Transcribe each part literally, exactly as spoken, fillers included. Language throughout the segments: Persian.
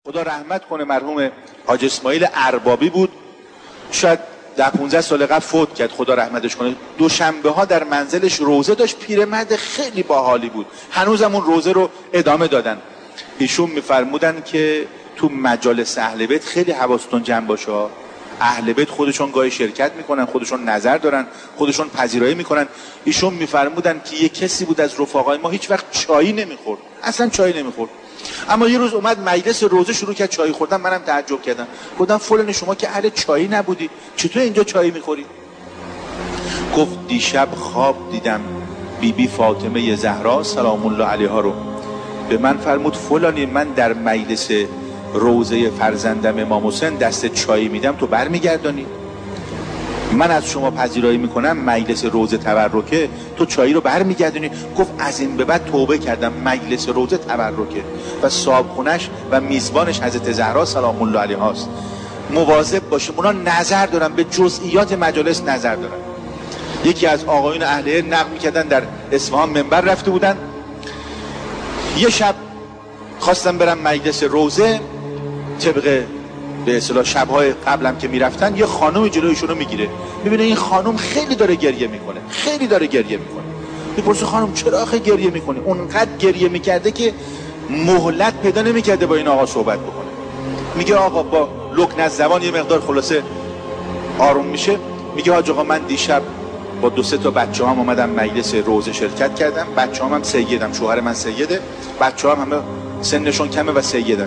خدا رحمت کنه مرحوم حاج اسماعیل اربابی بود، شاید ده پونزده سال قبل فوت کرد، خدا رحمتش کنه. دوشنبه ها در منزلش روزه داشت، پیرمرد خیلی باحالی بود، هنوزم اون روزه رو ادامه دادن. ایشون میفرمودن که تو مجالس اهل بیت خیلی حواستون جمع باشه، اهل بیت خودشون گاهی شرکت میکنن، خودشون نظر دارن، خودشون پذیرایی میکنن. ایشون میفرمودن که یه کسی بود از رفقای ما هیچ وقت چایی نمیخورد، اصلا چایی نمیخورد، اما یه روز اومد مجلس روزه شروع کرد چای خوردن. منم تعجب کردم، گفتم فلان شما که اهل چایی نبودی، چطور اینجا چایی میخوری؟ گفت دیشب خواب دیدم بی بی فاطمه زهرا سلام الله علیها رو. به من فرمود فلانی من در مجلس روزه فرزندم امام حسین دست چایی میدم، تو برمیگردانی؟ من از شما پذیرایی میکنم مجلس روزه تبرکه، تو چایی رو برمیگردونی؟ گفت از این به بعد توبه کردم، مجلس روزه تبرکه و صاحبخونش و میزبانش حضرت زهرا سلام الله علیها است. مواظب باشیم، اونا نظر دارن، به جزئیات مجالس نظر دارن. یکی از آقایون اهل علم نقل میکردن در اصفهان منبر رفته بودن، یه شب خواستم برم مجلس روزه، طبق به اصطلاح شب‌های قبلم که میرفتن یه خانومی جلویشون رو میگیره، میبینه این خانم خیلی داره گریه میکنه، خیلی داره گریه میکنه. میپرسه خانم چرا آخه گریه میکنه؟ اونقدر گریه میکرده که مهلت پیدا نمیکرده با این آقا صحبت بکنه. میگه آقا با لکن از زبان یه مقدار خلاصه آروم میشه، میگه حاج آقا من دیشب با دو سه تا بچه‌هام اومدم مجلس روزه شرکت کردم، بچه‌هام هم سیدم، شوهر من سیده، بچه‌هام همه سنشون کمه و سیدن.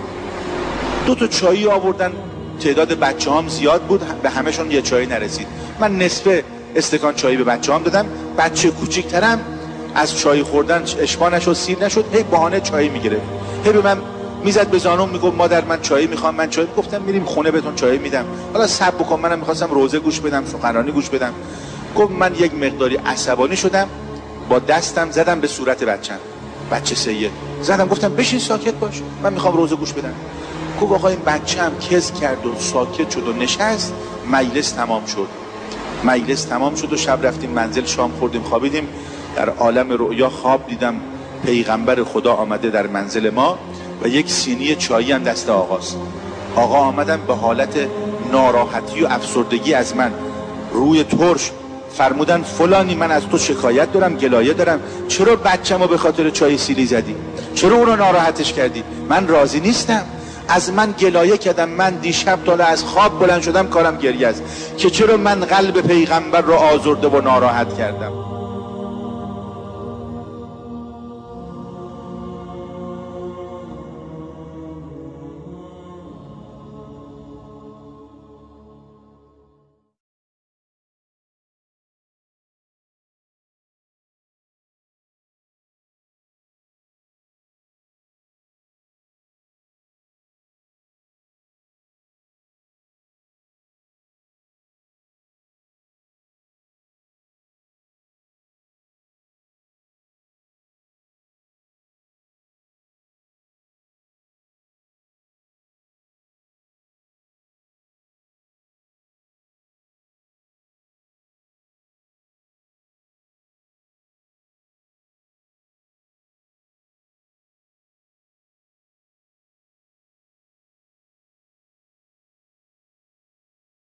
دو تا چایی آوردن، تعداد بچه هم زیاد بود، به همشون یه چایی نرسید. من نصف استکان چایی به بچه هم دادم، بچه کوچیکترم از چای خوردن اشباع نشد، سیر نشد، هی بهانه چایی میگیره، هی به من میزد به زانوم، میگفت مادر من چایی میخوام، من چایی. گفتم میریم خونه بهتون چایی میدم، حالا صبر بکن، منم میخواستم روزه گوش بدم، سخنرانی گوش بدم. گفت من یک مقداری عصبانی شدم، با دستم زدم به صورت بچه‌م، بچه سید زدم، گفتم بشین ساکت باش، من میخوام روزه گوش بدم. گفت آقا این بچه هم کز کرد و ساکت شد و نشست، مجلس تمام شد. مجلس تمام شد و شب رفتیم منزل، شام خوردیم، خوابیدیم. در عالم رؤیا خواب دیدم پیغمبر خدا آمده در منزل ما و یک سینی چایی هم دست آقاست. آقا آمدن به حالت ناراحتی و افسردگی از من، روی ترش فرمودن فلانی من از تو شکایت دارم، گلایه دارم، چرا بچه‌مو به خاطر چای سیلی زدی؟ چرا اون رو ناراحتش کردی؟ من راضی نیستم، از من گلایه کردم، من دیشب تا از خواب بلند شدم کارم گریه است که چرا من قلب پیغمبر رو آزرده و ناراحت کردم.